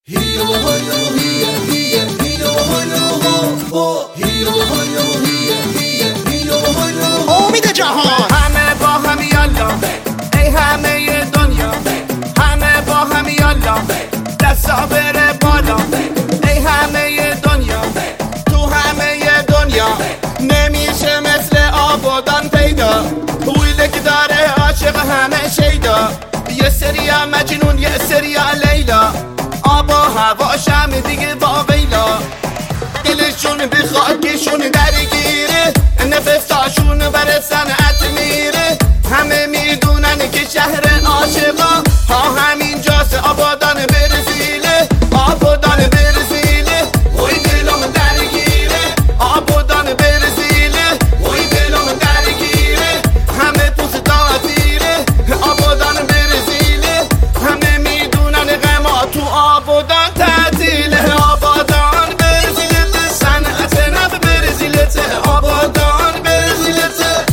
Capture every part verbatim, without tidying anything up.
امید جهان همه با هم یالا ای همه دنیا، همه با هم یالا دستا بره بالا ای همه دنیا، تو همه دنیا نمیشه مثل آبادان پیدا، ویله که داره عاشق همه شیدا، یه سریا مجنون یه سریا لیلا، آب و هواشم دیگه با ویلا، دلشون به خاکشون درگیره، نفساشون بر صنعت میره، همه میدونن که شهر عاشقا ها همینجاست، آبادان برزیله، آبادان برزیله، وی دلم درگیره، آبادان برزیله، وی دلم درگیره، همه پوست داتیره، آبادان برزیله، همه میدونن غما تو آبادان تعطیله، آبادان برزیله صنعت نب برزیله، آبادان برزیله.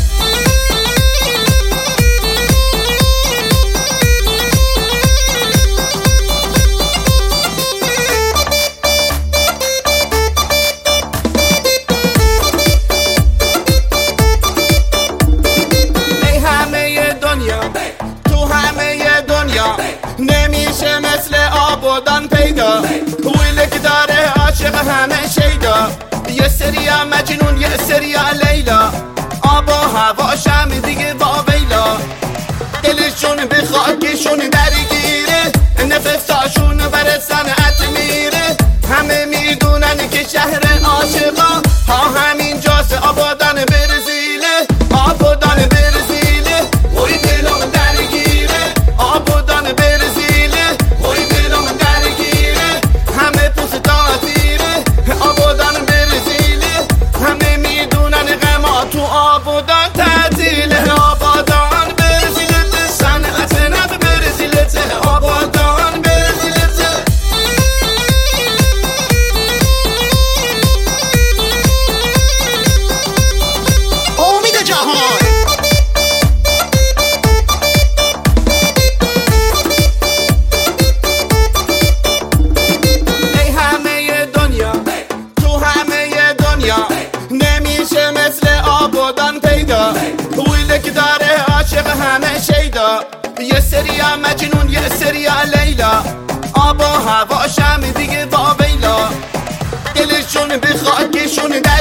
تو همه دنیا نمیشه مثل آبادان پیدا، ویله که داره عاشق همه شیدا، یه سریا مجنون یه سریا لیلا، آب و هواشم دیگه با ویلا، دلشون به خاکشون درگیره، نفساشون بر صنعت میره، همه میدونن که شهر عاشقا ها همینجاست، آبادان برزیله، آبادان برزیله، وی دلم درگیره، آبادان برزیله، وی دلم درگیره، همه پوست داتیره، آبادان برزیله، همه میدونن غما تو آبادان تعطیله، آبادان برزیله صنعت نب برزیله، آبادان برزیله. امید جهان ای همه دنیا تو همه دنیا نمیشه مثل آبادان پیدا، ویله که داره عاشق همه شیدا، یه سریا مجنون یه سریا لیلا، آب و هواشم دیگه با ویلا، دلشون به خاکشون در